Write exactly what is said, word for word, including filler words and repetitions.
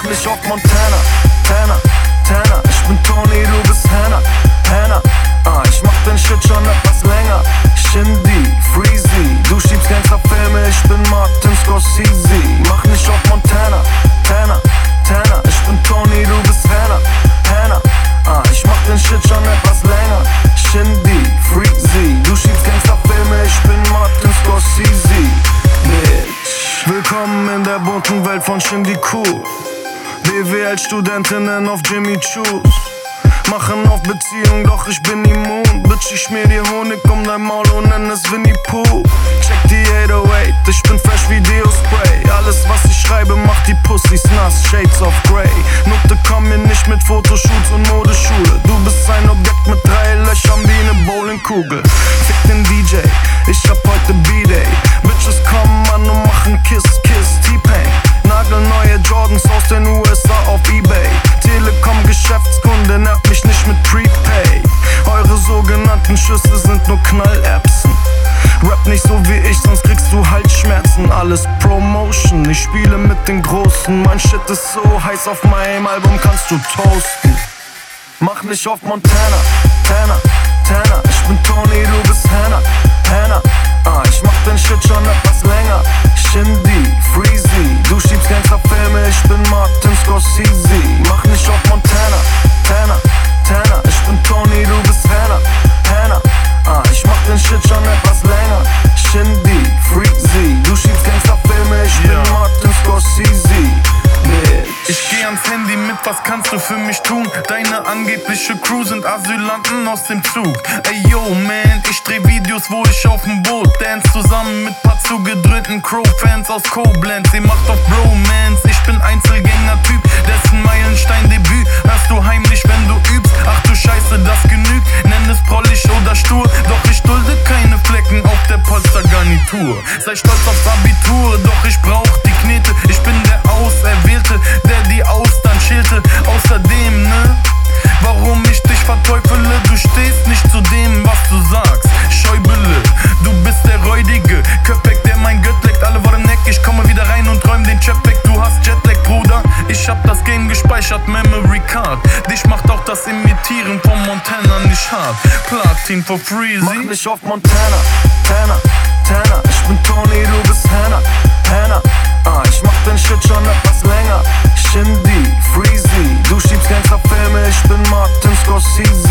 mich auf Montana, Tana, Tana. Ich bin Tony, du bist Hannah, Hannah. Ah, ich mach den Shit schon etwas länger. Shindy, Freezy, du schiebst Gangsterfilme, ich bin Martin Scorsese. Mach nicht auf Montana, Tana, Tana. Ich bin Tony, du bist Hannah, Hannah. Ah, ich mach den Shit schon etwas länger. Shindy, Freezy, du schiebst Gangsterfilme, ich bin Martin Scorsese. Bitch. Willkommen in der bunten Welt von Shindy Cool. B W L-Studentinnen auf Jimmy Choos. Machen auf Beziehung, doch ich bin immun. Bitch, ich schmier dir Honig um dein Maul und nenn es Winnie Pooh. Check die acht oh acht, ich bin fresh wie Deo-Spray. Alles was ich schreibe macht die Pussys nass, Shades of Grey. Nutte komm mir nicht mit Fotoshoots und Modeschule. Du bist ein Objekt mit drei Löchern wie ne Bowlingkugel. Fick den D J, ich hab heute B-Day. Bitches kommen an und machen Kiss, Kiss, T-Pain. Nagelneue Jordans aus den U S A auf Ebay. Telekom-Geschäftskunde nervt mich nicht mit Prepay. Eure sogenannten Schüsse sind nur Knall-Appsen. Rap nicht so wie ich, sonst kriegst du Halsschmerzen. Alles Promotion, ich spiele mit den Großen. Mein Shit ist so heiß, auf meinem Album kannst du toasten. Mach nicht auf Montana, Tana, Tana. Ich bin Tony, du bist Hannah, Hannah. Ah, ich mach den Shit schon etwas länger. Shindy, Freezy, du schiebst Gangsterfilme, ich bin Martin Scorsese. Mach nicht auf Montana, Tana, Tana. Ich bin Tony, du bist Hannah, Hannah. Ah, ich mach den Shit schon etwas länger. Shindy, Freezy, du schiebst Gangsterfilme, ich bin yeah. Martin Scorsese. Ich geh ans Handy mit, was kannst du für mich tun? Deine angebliche Crew sind Asylanten aus dem Zug. Ey yo man, ich dreh Videos, wo ich auf dem Boot dance. Zusammen mit paar zugedröhnten Crow-Fans aus Koblenz. Sie macht auf Bromance, ich bin Einzelgänger-Typ, dessen Meilenstein-Debüt hörst du heimlich, wenn du übst. Ach du Scheiße, das genügt, nenn es prollig oder stur. Doch ich dulde keine Flecken auf der Polstergarnitur. Sei stolz aufs Abitur, doch ich brauch die Knete. Ich bin der Auserwählte, der die Austern schälte. Außerdem, ne? Warum ich dich verteufele? Du stehst nicht zu dem, was du sagst. Schäuble, du bist der Räudige Köpek, der mein Gött leckt. Alle vor dem Neck, ich komme wieder rein und räum den Chat weg. Du hast Jetlag, Bruder. Ich hab das Game gespeichert, Memory Card. Dich macht auch das Imitieren von Montana nicht hart. Platin for Freezy. Mach nicht auf Montana, Tana, Tana. Ich bin Tony, du bist Hannah, Hannah. Ah, ich mach den Shit schon etwas länger. Shindy, Freezy, du schiebst Gangsterfilme, ich bin Martin Scorsese.